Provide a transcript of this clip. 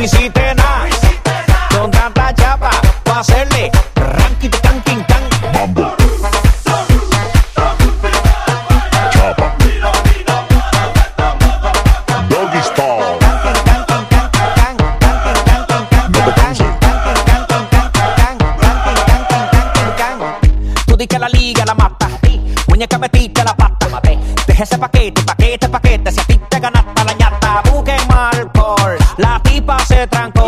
no hiciste nada. Con tanta chapa, pa' hacerle ranking, canking, can. Mambo. Chapa. Doggy style. No te canses. Tú di que la liga la mata, muñeca metiste la pata. Deja ese paquete, si a ti te ganaste la ñata. Busquen alcohol, la tipa se trancó.